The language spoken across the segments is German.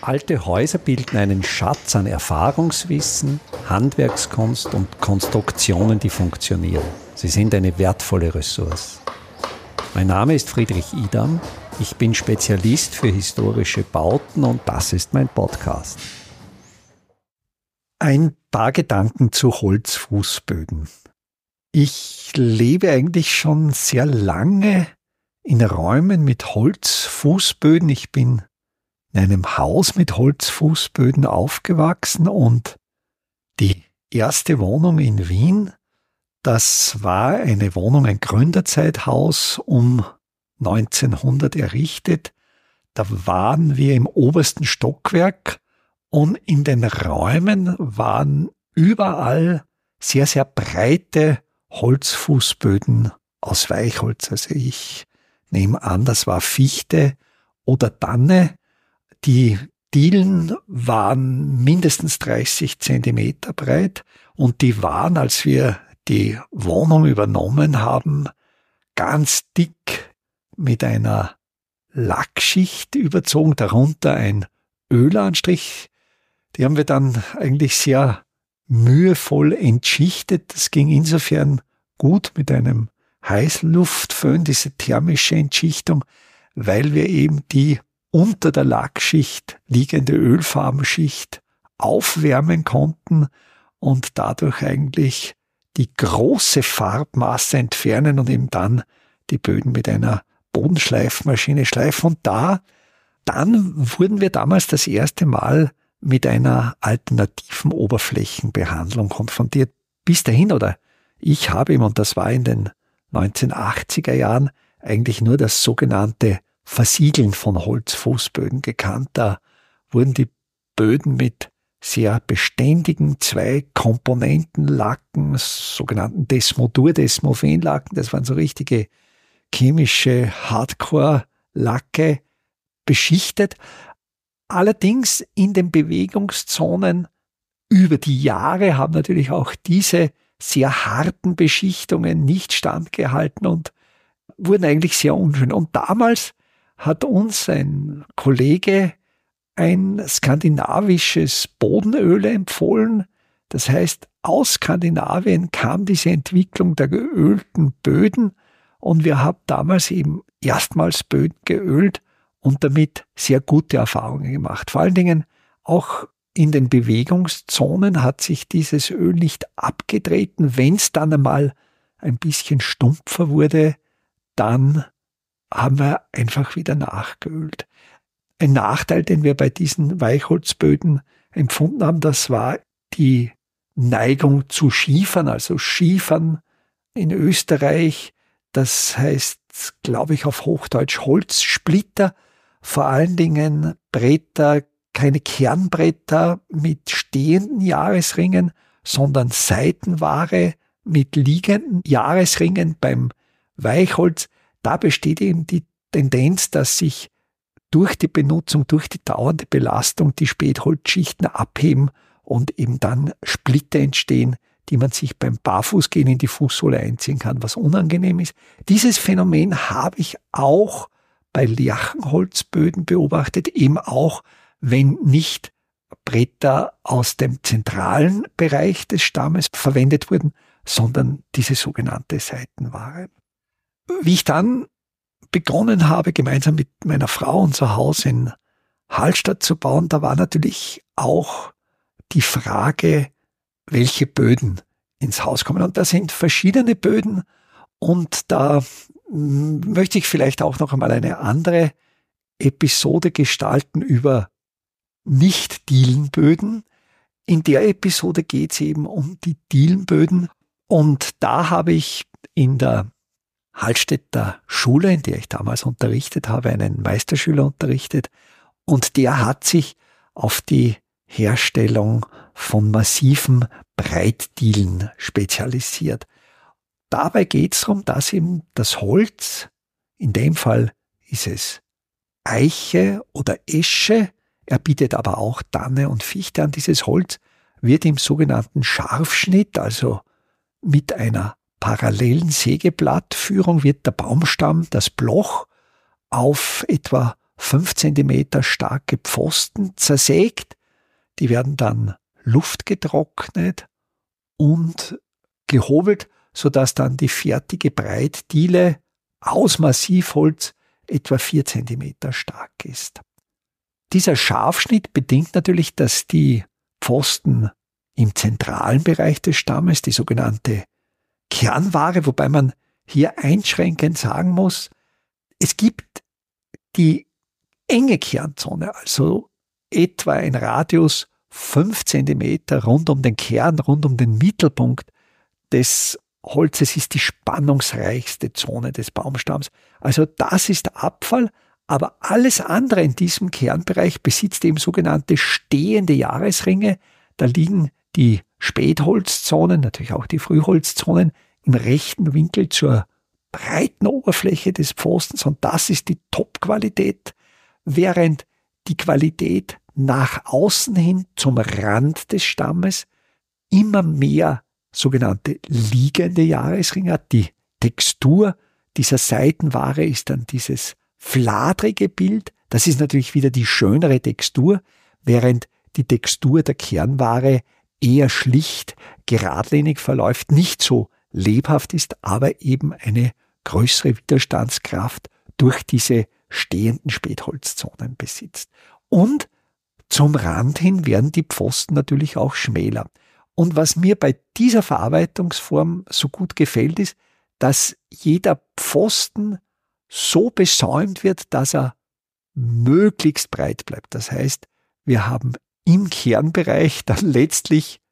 Alte Häuser bilden einen Schatz an Erfahrungswissen, Handwerkskunst und Konstruktionen, die funktionieren. Sie sind eine wertvolle Ressource. Mein Name ist Friedrich Idam. Ich bin Spezialist für historische Bauten und das ist mein Podcast. Ein paar Gedanken zu Holzfußböden. Ich lebe eigentlich schon sehr lange in Räumen mit Holzfußböden. Ich bin in einem Haus mit Holzfußböden aufgewachsen und die erste Wohnung in Wien, das war eine Wohnung, ein Gründerzeithaus um 1900 errichtet. Da waren wir im obersten Stockwerk und in den Räumen waren überall sehr, sehr breite Holzfußböden aus Weichholz. Also ich nehme an, das war Fichte oder Tanne. Die Dielen waren mindestens 30 Zentimeter breit und die waren, als wir die Wohnung übernommen haben, ganz dick mit einer Lackschicht überzogen, darunter ein Ölanstrich. Die haben wir dann eigentlich sehr mühevoll entschichtet. Das ging insofern gut mit einem Heißluftföhn, diese thermische Entschichtung, weil wir eben die unter der Lackschicht liegende Ölfarbenschicht aufwärmen konnten und dadurch eigentlich die große Farbmasse entfernen und eben dann die Böden mit einer Bodenschleifmaschine schleifen. Und dann wurden wir damals das erste Mal mit einer alternativen Oberflächenbehandlung konfrontiert. Bis dahin, oder ich habe ihm, und das war in den 1980er Jahren, eigentlich nur das sogenannte Versiegeln von Holzfußböden gekannt. Da wurden die Böden mit sehr beständigen 2-Komponenten-Lacken, sogenannten Desmodur-Desmophen-Lacken, das waren so richtige chemische Hardcore-Lacke, beschichtet. Allerdings in den Bewegungszonen über die Jahre haben natürlich auch diese sehr harten Beschichtungen nicht standgehalten und wurden eigentlich sehr unschön. Und damals hat uns ein Kollege ein skandinavisches Bodenöl empfohlen. Das heißt, aus Skandinavien kam diese Entwicklung der geölten Böden und wir haben damals eben erstmals Böden geölt und damit sehr gute Erfahrungen gemacht. Vor allen Dingen auch in den Bewegungszonen hat sich dieses Öl nicht abgetreten. Wenn es dann einmal ein bisschen stumpfer wurde, dann haben wir einfach wieder nachgeölt. Ein Nachteil, den wir bei diesen Weichholzböden empfunden haben, das war die Neigung zu Schiefern, also Schiefern in Österreich. Das heißt, glaube ich, auf Hochdeutsch Holzsplitter, vor allen Dingen Bretter, keine Kernbretter mit stehenden Jahresringen, sondern Seitenware mit liegenden Jahresringen. Beim Weichholz, da besteht eben die Tendenz, dass sich durch die Benutzung, durch die dauernde Belastung die Spätholzschichten abheben und eben dann Splitter entstehen, die man sich beim Barfußgehen in die Fußsohle einziehen kann, was unangenehm ist. Dieses Phänomen habe ich auch bei Lärchenholzböden beobachtet, eben auch, wenn nicht Bretter aus dem zentralen Bereich des Stammes verwendet wurden, sondern diese sogenannte Seitenware. Wie ich dann begonnen habe, gemeinsam mit meiner Frau unser Haus in Hallstatt zu bauen, da war natürlich auch die Frage, welche Böden ins Haus kommen. Und da sind verschiedene Böden und da möchte ich vielleicht auch noch einmal eine andere Episode gestalten über Nicht-Dielenböden. In der Episode geht es eben um die Dielenböden und da habe ich in der Hallstätter Schule, in der ich damals unterrichtet habe, einen Meisterschüler unterrichtet und der hat sich auf die Herstellung von massiven Breitdielen spezialisiert. Dabei geht es darum, dass eben das Holz, in dem Fall ist es Eiche oder Esche, er bietet aber auch Tanne und Fichte an. Dieses Holz wird im sogenannten Scharfschnitt, also mit einer parallelen Sägeblattführung, wird der Baumstamm, das Bloch, auf etwa 5 Zentimeter starke Pfosten zersägt. Die werden dann luftgetrocknet und gehobelt, sodass dann die fertige Breitdiele aus Massivholz etwa 4 Zentimeter stark ist. Dieser Scharfschnitt bedingt natürlich, dass die Pfosten im zentralen Bereich des Stammes, die sogenannte Kernware, wobei man hier einschränkend sagen muss, es gibt die enge Kernzone, also etwa ein Radius 5 Zentimeter rund um den Kern, rund um den Mittelpunkt des Holzes ist die spannungsreichste Zone des Baumstamms. Also das ist Abfall, aber alles andere in diesem Kernbereich besitzt eben sogenannte stehende Jahresringe. Da liegen die Spätholzzonen, natürlich auch die Frühholzzonen, im rechten Winkel zur breiten Oberfläche des Pfostens und das ist die Top-Qualität, während die Qualität nach außen hin zum Rand des Stammes immer mehr sogenannte liegende Jahresringe hat. Die Textur dieser Seitenware ist dann dieses fladrige Bild. Das ist natürlich wieder die schönere Textur, während die Textur der Kernware eher schlicht, geradlinig verläuft, nicht so lebhaft ist, aber eben eine größere Widerstandskraft durch diese stehenden Spätholzzonen besitzt. Und zum Rand hin werden die Pfosten natürlich auch schmäler. Und was mir bei dieser Verarbeitungsform so gut gefällt, ist, dass jeder Pfosten so besäumt wird, dass er möglichst breit bleibt. Das heißt, wir haben im Kernbereich dann letztlich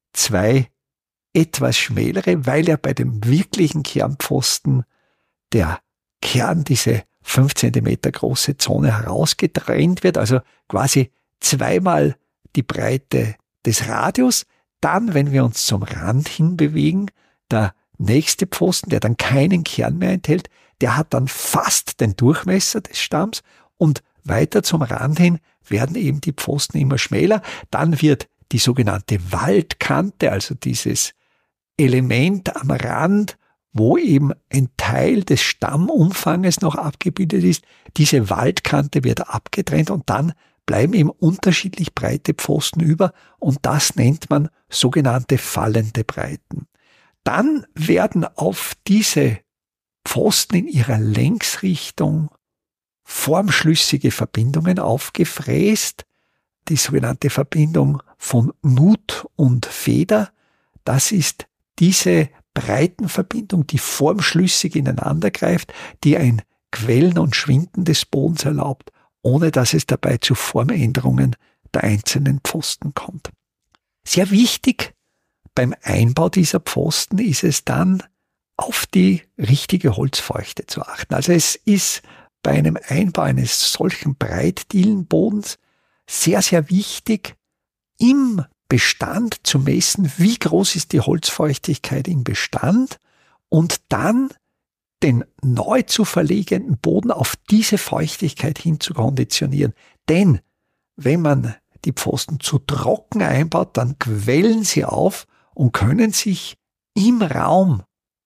2 etwas schmälere, weil ja bei dem wirklichen Kernpfosten der Kern, diese 5 Zentimeter große Zone herausgetrennt wird, also quasi zweimal die Breite des Radius. Dann, wenn wir uns zum Rand hinbewegen, der nächste Pfosten, der dann keinen Kern mehr enthält, der hat dann fast den Durchmesser des Stamms und weiter zum Rand hin werden eben die Pfosten immer schmäler. Dann wird die sogenannte Waldkante, also dieses Element am Rand, wo eben ein Teil des Stammumfanges noch abgebildet ist, diese Waldkante wird abgetrennt und dann bleiben eben unterschiedlich breite Pfosten über und das nennt man sogenannte fallende Breiten. Dann werden auf diese Pfosten in ihrer Längsrichtung formschlüssige Verbindungen aufgefräst, die sogenannte Verbindung von Nut und Feder. Das ist diese Breitenverbindung, die formschlüssig ineinander greift, die ein Quellen und Schwinden des Bodens erlaubt, ohne dass es dabei zu Formänderungen der einzelnen Pfosten kommt. Sehr wichtig beim Einbau dieser Pfosten ist es dann, auf die richtige Holzfeuchte zu achten. Also es ist bei einem Einbau eines solchen Breitdielenbodens sehr, sehr wichtig, im Bestand zu messen, wie groß ist die Holzfeuchtigkeit im Bestand und dann den neu zu verlegenden Boden auf diese Feuchtigkeit hin zu konditionieren. Denn wenn man die Pfosten zu trocken einbaut, dann quellen sie auf und können sich im Raum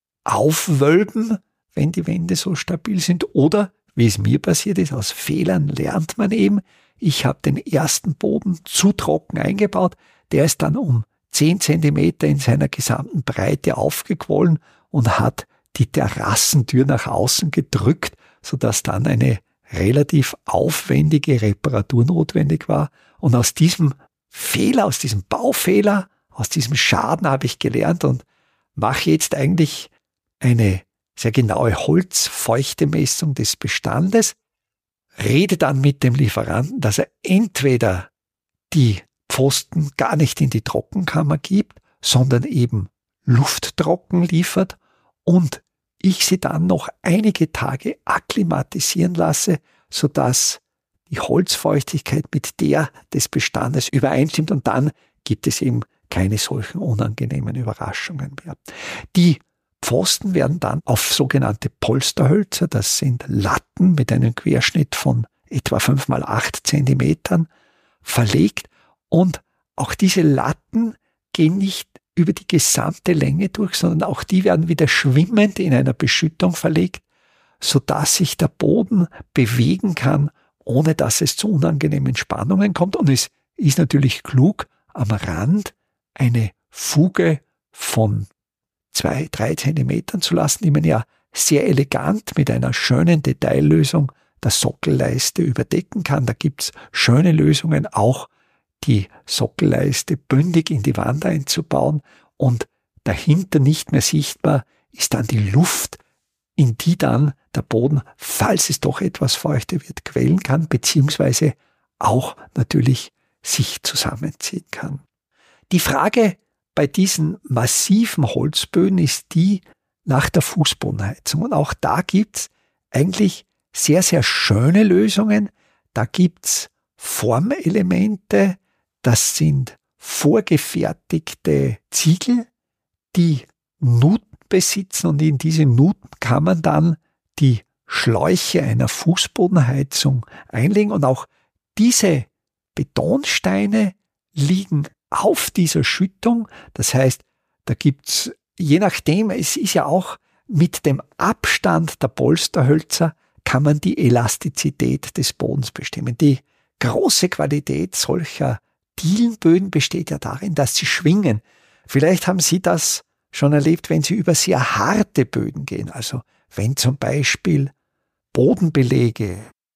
aufwölben, wenn die Wände so stabil sind. Oder, wie es mir passiert ist, aus Fehlern lernt man eben. Ich habe den ersten Boden zu trocken eingebaut. Der ist dann um 10 Zentimeter in seiner gesamten Breite aufgequollen und hat die Terrassentür nach außen gedrückt, sodass dann eine relativ aufwendige Reparatur notwendig war. Und aus diesem Fehler, aus diesem Baufehler, aus diesem Schaden habe ich gelernt und mache jetzt eigentlich eine sehr genaue Holzfeuchtemessung des Bestandes, rede dann mit dem Lieferanten, dass er entweder die Pfosten gar nicht in die Trockenkammer gibt, sondern eben lufttrocken liefert und ich sie dann noch einige Tage akklimatisieren lasse, sodass die Holzfeuchtigkeit mit der des Bestandes übereinstimmt und dann gibt es eben keine solchen unangenehmen Überraschungen mehr. Die Pfosten werden dann auf sogenannte Polsterhölzer, das sind Latten mit einem Querschnitt von etwa 5 mal 8 Zentimetern, verlegt und auch diese Latten gehen nicht über die gesamte Länge durch, sondern auch die werden wieder schwimmend in einer Beschüttung verlegt, sodass sich der Boden bewegen kann, ohne dass es zu unangenehmen Spannungen kommt. Und es ist natürlich klug, am Rand eine Fuge von 2-3 Zentimetern zu lassen, die man ja sehr elegant mit einer schönen Detaillösung der Sockelleiste überdecken kann. Da gibt's schöne Lösungen, auch die Sockelleiste bündig in die Wand einzubauen und dahinter nicht mehr sichtbar ist dann die Luft, in die dann der Boden, falls es doch etwas feuchter wird, quellen kann, beziehungsweise auch natürlich sich zusammenziehen kann. Die Frage bei diesen massiven Holzböden ist die nach der Fußbodenheizung. Und auch da gibt's eigentlich sehr, sehr schöne Lösungen. Da gibt's Formelemente, das sind vorgefertigte Ziegel, die Nuten besitzen, und in diese Nuten kann man dann die Schläuche einer Fußbodenheizung einlegen, und auch diese Betonsteine liegen auf dieser Schüttung. Das heißt, da gibt's, je nachdem, es ist ja auch mit dem Abstand der Polsterhölzer, kann man die Elastizität des Bodens bestimmen. Die große Qualität solcher Dielenböden besteht ja darin, dass sie schwingen. Vielleicht haben Sie das schon erlebt, wenn Sie über sehr harte Böden gehen. Also wenn zum Beispiel Bodenbelege,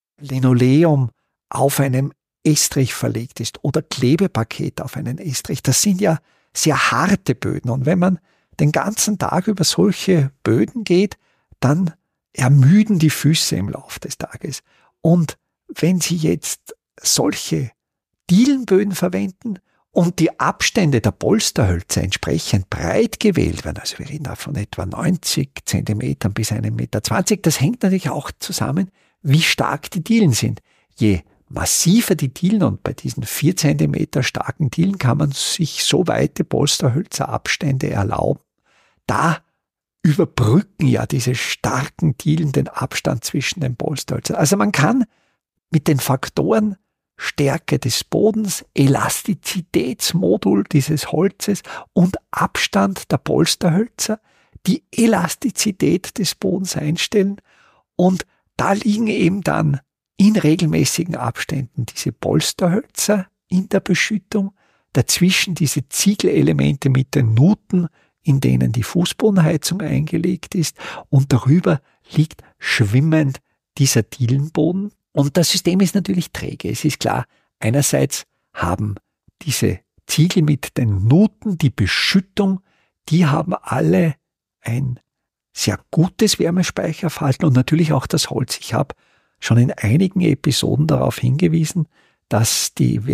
Linoleum auf einem Estrich verlegt ist oder Klebepaket auf einen Estrich. Das sind ja sehr harte Böden. Und wenn man den ganzen Tag über solche Böden geht, dann ermüden die Füße im Laufe des Tages. Und wenn Sie jetzt solche Dielenböden verwenden und die Abstände der Polsterhölzer entsprechend breit gewählt werden, also wir reden da von etwa 90 Zentimetern bis 1,20 Meter, das hängt natürlich auch zusammen, wie stark die Dielen sind. Je massiver die Dielen, und bei diesen 4 Zentimeter starken Dielen kann man sich so weite Polsterhölzerabstände erlauben, da überbrücken ja diese starken Dielen den Abstand zwischen den Polsterhölzern. Also man kann mit den Faktoren Stärke des Bodens, Elastizitätsmodul dieses Holzes und Abstand der Polsterhölzer die Elastizität des Bodens einstellen, und da liegen eben dann in regelmäßigen Abständen diese Polsterhölzer in der Beschüttung, dazwischen diese Ziegelelemente mit den Nuten, in denen die Fußbodenheizung eingelegt ist, und darüber liegt schwimmend dieser Dielenboden. Und das System ist natürlich träge. Es ist klar, einerseits haben diese Ziegel mit den Nuten, die Beschüttung, die haben alle ein sehr gutes Wärmespeicherverhalten, und natürlich auch das Holz. Ich habe schon in einigen Episoden darauf hingewiesen, dass die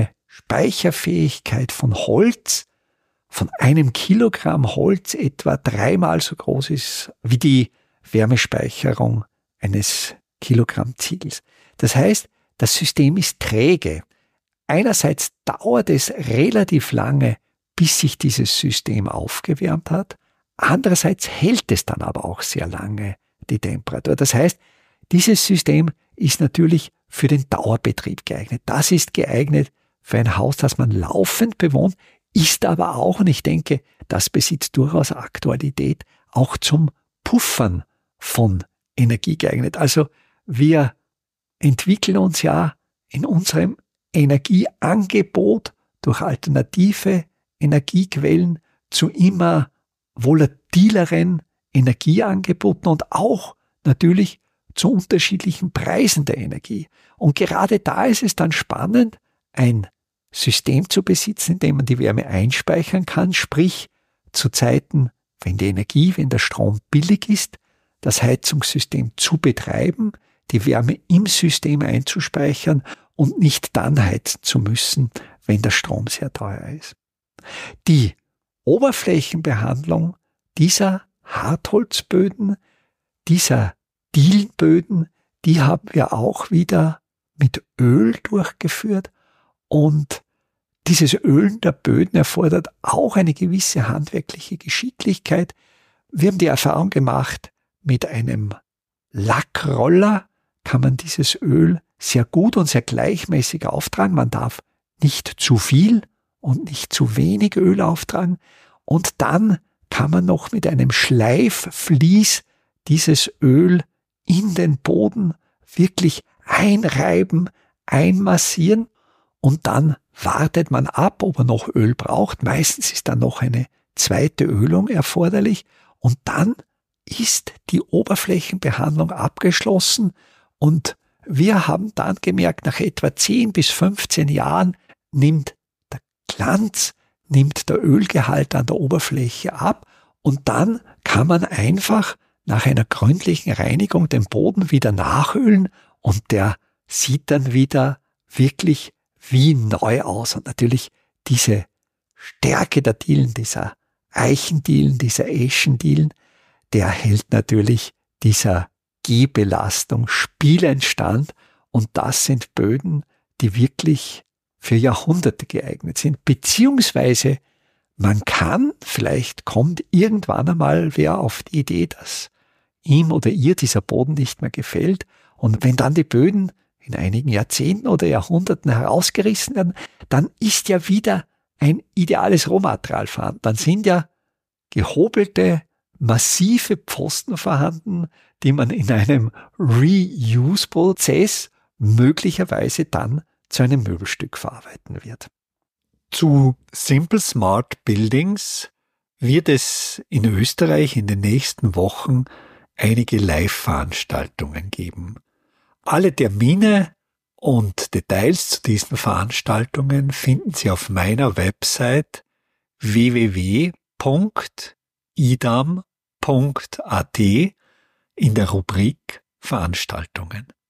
Wärmespeicherfähigkeit von Holz, von 1 Kilogramm Holz, etwa 3-mal so groß ist wie die Wärmespeicherung eines Kilogramm Ziegels. Das heißt, das System ist träge. Einerseits dauert es relativ lange, bis sich dieses System aufgewärmt hat. Andererseits hält es dann aber auch sehr lange die Temperatur. Das heißt, dieses System ist natürlich für den Dauerbetrieb geeignet. Das ist geeignet für ein Haus, das man laufend bewohnt, ist aber auch, und ich denke, das besitzt durchaus Aktualität, auch zum Puffern von Energie geeignet. Also wir entwickeln uns ja in unserem Energieangebot durch alternative Energiequellen zu immer volatileren Energieangeboten und auch natürlich zu unterschiedlichen Preisen der Energie. Und gerade da ist es dann spannend, ein System zu besitzen, in dem man die Wärme einspeichern kann, sprich zu Zeiten, wenn der Strom billig ist, das Heizungssystem zu betreiben, die Wärme im System einzuspeichern und nicht dann heizen zu müssen, wenn der Strom sehr teuer ist. Die Oberflächenbehandlung dieser Hartholzböden, dieser Dielenböden, die haben wir auch wieder mit Öl durchgeführt, und dieses Ölen der Böden erfordert auch eine gewisse handwerkliche Geschicklichkeit. Wir haben die Erfahrung gemacht, mit einem Lackroller kann man dieses Öl sehr gut und sehr gleichmäßig auftragen. Man darf nicht zu viel und nicht zu wenig Öl auftragen. Und dann kann man noch mit einem Schleifvlies dieses Öl in den Boden wirklich einreiben, einmassieren und dann wartet man ab, ob er noch Öl braucht. Meistens ist dann noch eine zweite Ölung erforderlich und dann ist die Oberflächenbehandlung abgeschlossen und wir haben dann gemerkt, nach etwa 10 bis 15 Jahren nimmt der Glanz, nimmt der Ölgehalt an der Oberfläche ab und dann kann man einfach nach einer gründlichen Reinigung den Boden wieder nachölen und der sieht dann wieder wirklich wie neu aus. Und natürlich diese Stärke der Dielen, dieser Eichendielen, dieser Eschendielen, der hält natürlich dieser Gehbelastung spielend stand. Und das sind Böden, die wirklich für Jahrhunderte geeignet sind. Beziehungsweise man kann, vielleicht kommt irgendwann einmal wer auf die Idee, dass ihm oder ihr dieser Boden nicht mehr gefällt. Und wenn dann die Böden in einigen Jahrzehnten oder Jahrhunderten herausgerissen werden, dann ist ja wieder ein ideales Rohmaterial vorhanden. Dann sind ja gehobelte, massive Pfosten vorhanden, die man in einem Reuse-Prozess möglicherweise dann zu einem Möbelstück verarbeiten wird. Zu Simple Smart Buildings wird es in Österreich in den nächsten Wochen einige Live-Veranstaltungen geben. Alle Termine und Details zu diesen Veranstaltungen finden Sie auf meiner Website www.idam.at in der Rubrik Veranstaltungen.